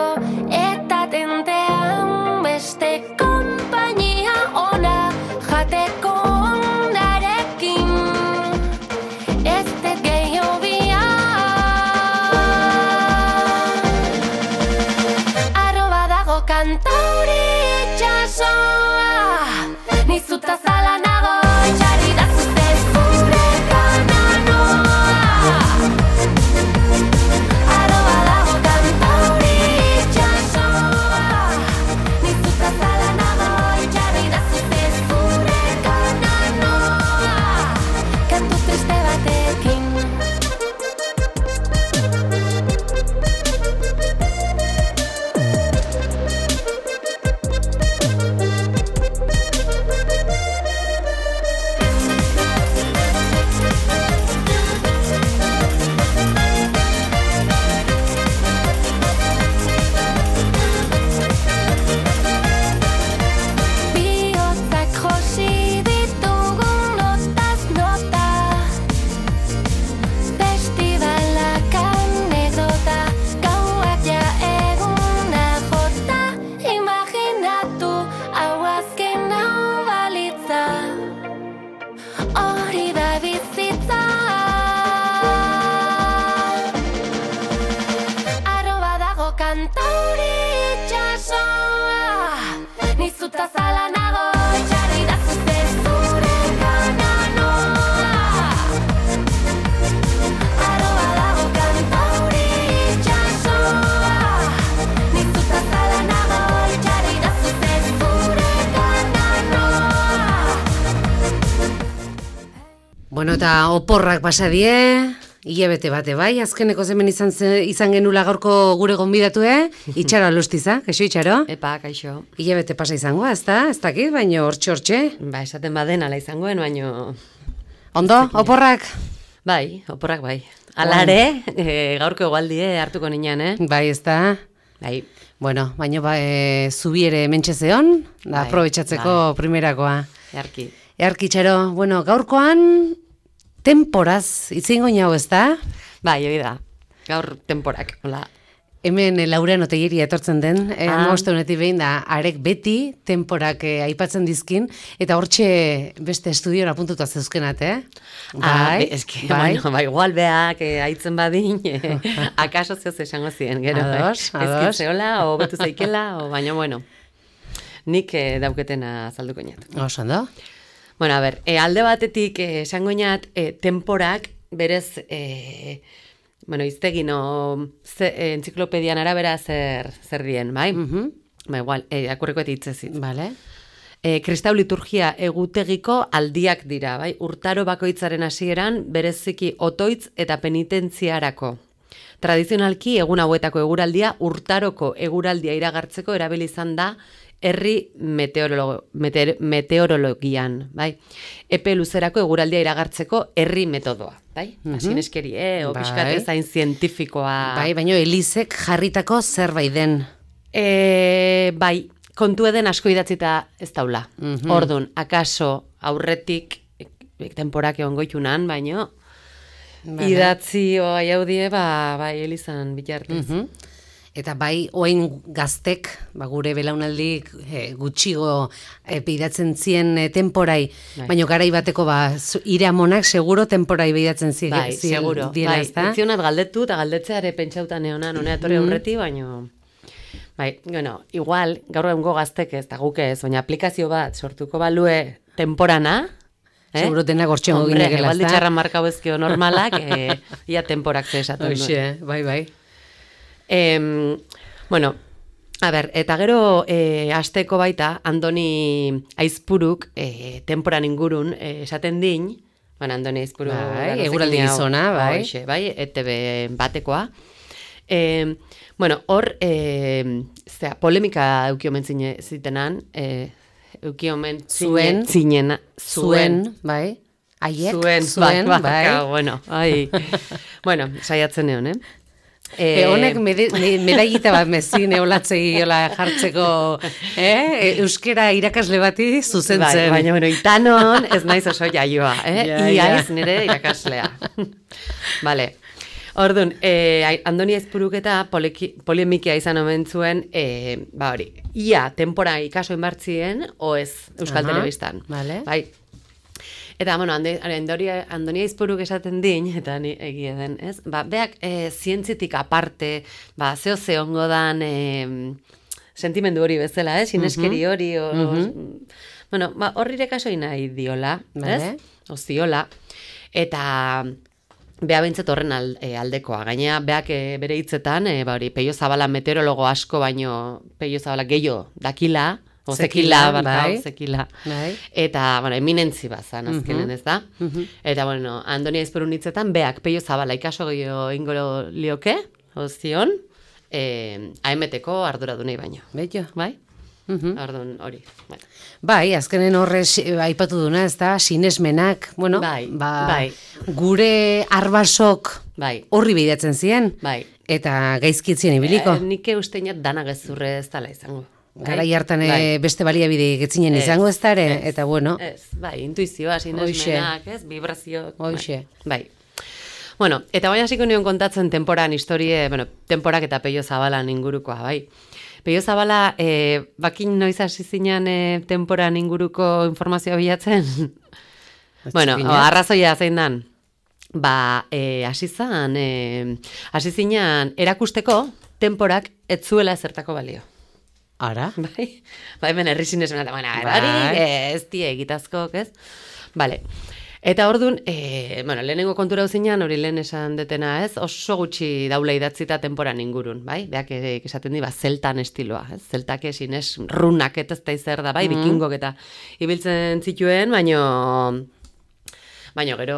gero eta tentean beste konpainia ona jateko onarekin ez dut gehiago arroba dago kantauri itxasoa nizuta zala nago itxarri da zuzte zure kananoa arroba dago kantauri itxasoa nizuta zala nago itxarri da zuzte zure kananoa kantu triste batekin Bihotzak josi ditugun notaz nota Festibalak anekdota Gauak ja eguna jota Imaginatu hau azken hau balitza Hori da bizitza arroba dago kantauri itxasoa nizuta zala nago itxarri da zuzte zure kananoa arroba dago kantauri itxasoa nizuta zala nago itxarri da zuzte zure kananoa Bueno, eta oporrak pasadie, hilabete bate bai, azkeneko zemen izan genula gaurko gure gonbidatu, Itxaro Alustiza, kaixo Itxaro? Epa, kaixo. Hilabete pasa izango, ez dakit, baino hortxe. Ba, esaten baden ala izangoen, baino... Ondo, oporrak? Bai, oporrak bai. Alare, gaurko egualdie hartuko ninean, Bai, ez da? Bai. Bueno, baino zubi ere mentxe zeon, da Bai, aprobetxatzeko primerakoa. Earki. Earki Itxaro, bueno, gaurkoan temporaz, itzingo hau ez da? Bai, hori da. Gaur temporak, hola. Hemen Laurean Otegiria etortzen den, honetik behin da, arek beti temporak aipatzen dizkin, eta hortxe beste estudiora puntuta zeuzkenat, Bai, eske, bueno, bai, igual beak aitzen badin, akaso zehoz esango ziren, gero. Ados. Ezkitzeola, o betu zaikela, o baina, bueno, nik dauketena azalduko inat. Oso, Bueno, a ber, alde batetik esango inat, temporak berez, bueno, iztegin entziklopedian arabera zer dien, bai? Ba, igual, akurriko eta hitzezit. Vale. Kristau liturgia egutegiko aldiak dira, bai? Urtaro bakoitzaren hasieran bereziki otoitz eta penitentziarako. Tradizionalki egun hauetako eguraldia urtaroko eguraldia iragartzeko erabili izan da herri meteorologian, bai? Epe luzerako eguraldia iragartzeko herri metodoa, bai? Asineskeri, pixkate zain zientifikoa. Bai, baino Elizek jarritako zerbait den. Bai, kontu eden asko idatzita ez daula. Ordun, akaso aurretik temporak egon goitunan, baino idatzi oa jaudie, bai, Elizan bitartez. Eta bai, oain gaztek, gure belaunaldi gutxigo peidatzen zien temporai, baina garai bateko ire amonak seguro temporai peidatzen zien. Bai, seguro. Bai, etzionat galdetu eta galdetzeare pentsautan eonan, honea torre aurreti, baina... Bai, bueno, igual, gaur egungo gaztek ez, eta guk ez, baina aplikazio bat sortuko balue temporana, seguro denak gortxengo ginekela, igual ditxarra markau ezkio normalak, ia temporak ze esaten duen. Hoxe, bai. Bueno, a ber, eta gero asteko baita, Andoni Aizpuruk temporan ingurun esaten din, bueno, Andoni Aizpuru eguraldi gizona, bai. Hoxe, bai, ETB batekoa. Bueno, hor, polemika eukiomen zitenan, eukiomen zuen, bai. Aiek, zuen, bai. Bueno, bueno, saiatzen egon, Honek medailita bat mezin eolatzei jartzeko euskera irakasle bati zuzentzen. Baina, bueno, itanon ez naiz oso jaioa, ia ez nire irakaslea. Vale. Orduan, Andoni Aizpuruketa polemikia izan omen zuen, hori, ia tempora ikaso inbartzien, o ez Euskal Telebistan. Vale. Bai. Eta, bueno, Andoni Aizpuruk esaten din, eta ni egia den, ez? Beak, zientzitik aparte, zeo ongo dan sentimendu hori bezala, sineskeri hori, bueno, horrire kaso nahi diola, ez? Oziola. Eta beha bintzet horren aldekoa. Gainea, beak bere hitzetan, Peio Zabala meteorologo asko, baino Peio Zabala gehiago dakila, zekila. Eta, bueno, eminentzi bazan, azkenen ez da. Eta, bueno, Andoni Aizpurun hitzetan, beak Peio Zabala ikaso gehiago ingo lioke, ozion, AMT-ko arduradunei baino. Beito. Bai? Orduan hori. Bueno. Bai, azkenen horrez aipatu duna, ez da, sinesmenak, bueno, bai. Gure arbasok horri bidatzen ziren, eta gaizkitzien ibiliko. Nik usteinat dana gezurre ez dala izango. Garai hartan beste baliabide getzinen izango ez dare, eta bueno. Intuizioa, sinesmenak, vibrazio. Hoxe. Bai. Bueno, eta baina hasiko nion kontatzen temporan historie, temporak eta Peio Zabalan ingurukoa, bai. Peio Zabala, bakin noiz hasi zinan temporan inguruko informazioa bilatzen? Bueno, arrazoia zein dan. Hasi zinan erakusteko temporak ez zuela ezertako balio. Ara? Bai, hemen herri sinesmena, ez die egitazkok, ez? Bale. Eta orduan, lehenengo kontura uzinan, hori lehen esan detena, ez? Oso gutxi daula idatzita temporan ingurun, bai? Beak esaten di, zeltan estiloa, ez? Zeltak esinez, runak eta ez da izer da, bai? Bikingok eta ibiltzen zituen, baino gero,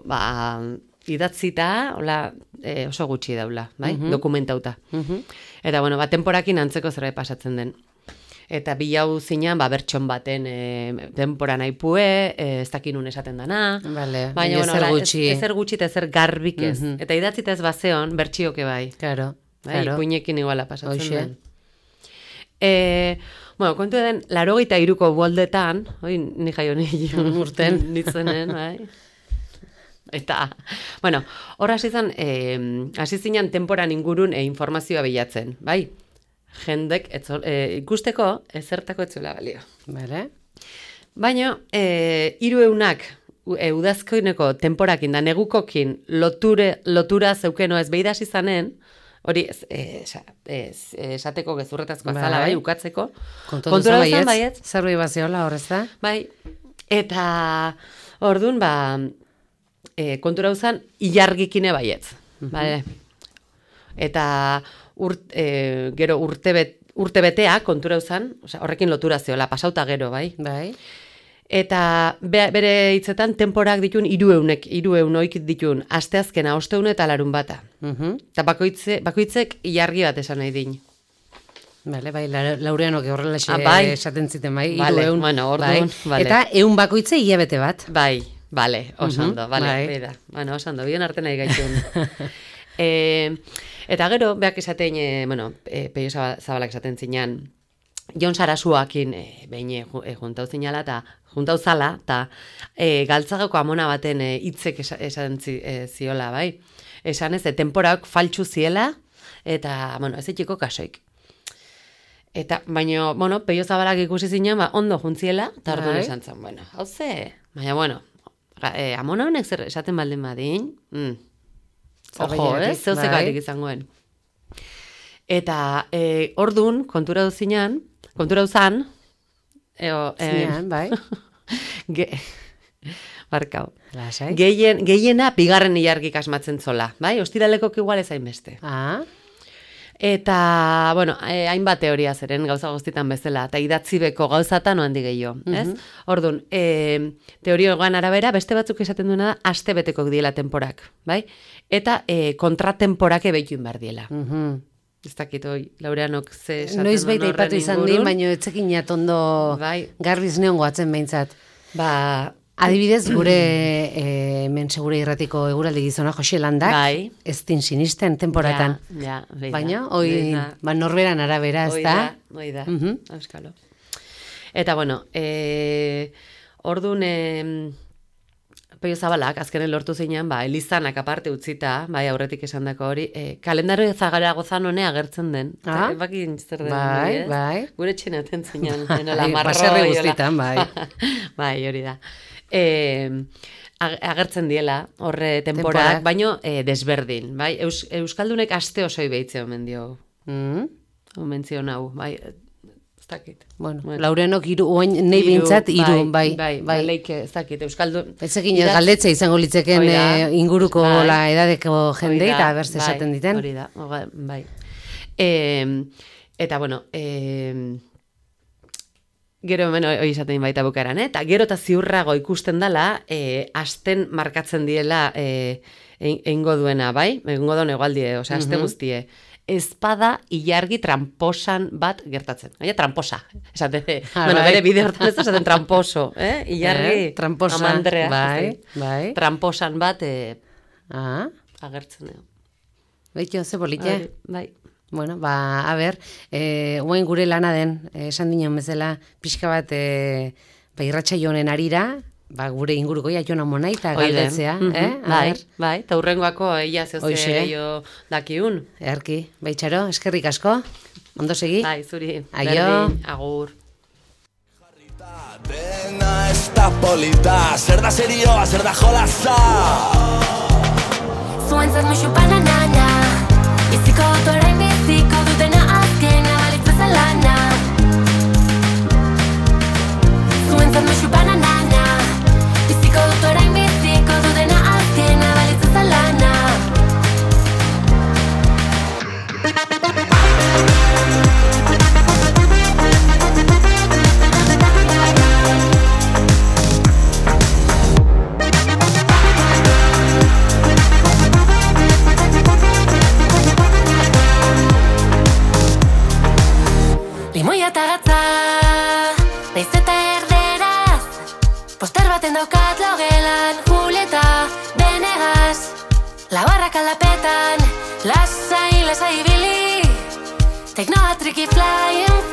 idatzita, oso gutxi daula, bai? Dokumentauta. Eta, bueno, temporakin antzeko zerbait pasatzen den. Eta bilau zinan, bertxon baten denpora naipue, ez dakinun esaten dana. Baina, ezer gutxi eta ezer garbik ez. Eta idatzita ez bazeon, bertxioke bai. Claro. Ipuinekin iguala pasatzen den. Bueno, kontu den, 83ko boldetan, ni jaio urten nitzenen, bai. Eta, bueno, hor hasi zinan temporan ingurun informazioa bilatzen, bai? Jendek ikusteko ezertako etzuela balio. Bale. Baina, 300 udazkoineko temporakin da negukokin lotura zeukeno ez behidas izanen, hori esateko gezurretazko azala, bai, ukatzeko. Kontura uzan baiet, zerbait baziola horrez da? Bai, eta orduan, kontura uzan, ilargikine baietz. Bale. Eta gero urte betea kontura uzan, horrekin lotura zeola, pasauta gero, bai? Bai. Eta bere hitzetan temporak ditun 300 ditun, asteazkena, osteun eta larun bata. Eta bakoitzek ilargi bat esan nahi din. Bale, bai, Laureanok horrela esaten ziten, bai, 300. Bueno, orduan, bai. Eta 100 bakoitze hilabete bat. Bai, bale, osando, bale, bueno, osando, bien arte nahi gaitun. Eta gero, beak esaten, Peio Zabalak esaten zinan, Jon Sarasuakin behin juntau zinala, eta juntau zala, eta galtzagoko amona baten hitzek esan ziola, bai? Esan ez, temporak faltsu ziela, eta, ez etxiko kasoik. Eta, baina, Peio Zabalak ikusi zinan, ondo juntziela, eta orduan esan zen, hau ze, baina, amona honek zer esaten baldin badin, ojo, zeuzekatik izangoen. Eta orduan, kontura uzan, bai. Barkau. Gehiena bigarren ilargik asmatzen zola, bai? Ostiralekok igual ezain beste. Eta, hainbat teoria zeren gauza guztitan bezala, eta idatzibeko gauzatan handi gehiago, ez? Orduan, teorioan arabera, beste batzuk esaten duena da, aste betekok diela temporak, bai? Eta kontratemporak ebeitun behar diela. Ez dakit, Laureanok ze esaten noiz baita ipatu izan din, baina etzekin ondo garbiz neon goatzen behintzat. Adibidez, gure segure irratiko eguraldi gizona Jose Landak, ez din sinisten temporatan. Baina, norberan arabera, ez da? Oida, euskalo. Eta, orduan, Peio Zabalak, azkenen lortu zeinan, Elizanak aparte utzita, aurretik esandako hori, kalendario Zagaragoza honea agertzen den. Bakin zer den. Bai. Gure txinaten zeinan, nola marroi. Baserri guztitan, bai. Bai, hori da. Agertzen diela, horre temporak, baino desberdin, bai? Euskaldunek aste osoi behitze omen dio. Omentzio nau, bai, ez dakit. Bueno, Laurenok oain nahi bintzat, iru, bai. Leike, ez dakit, Euskaldun. Etzekin galdetze izango litzeken inguruko la edadeko jendei, eta berze esaten diten. Hori da, bai. Eta, bueno, gero hemen hori izaten baita bukaran, eta gero eta ziurrago ikusten dela, asten markatzen diela eingo duena, bai? Eingo duen egualdie, osea, aste guztie. Espada ilargi tramposan bat gertatzen. Tramposa. Esaten, bere bide hortan ez esaten tramposo, ilargi amandrea. Bai. Tramposan bat agertzen. Beitio, ze polite? Bai. Bueno, a ber, oain gure lana den, esan dinon bezala, pixka bat irratsaio honen arira, gure inguruko jona monai eta galdetzea. Bai, eta hurrengoako eia zehoze gehiago dakiun. Erki, baitxaro, eskerrik asko, ondo segi? Bai, zuri, berdin, agur. Dena ez da polita, zer da serioa, zer da jolaza. Zuentzat musu bananana, biziko dut orain biziko dutena azkena balitza zalana. Zuentzat musu bananana, biziko dut orain biziko dutena azkena balitza zalana. Limoia eta gatza, naiz eta erderaz, poster baten daukat logelan, Julieta, Benegas, labarrak aldapetan, lasai ibili, teknoa triki flying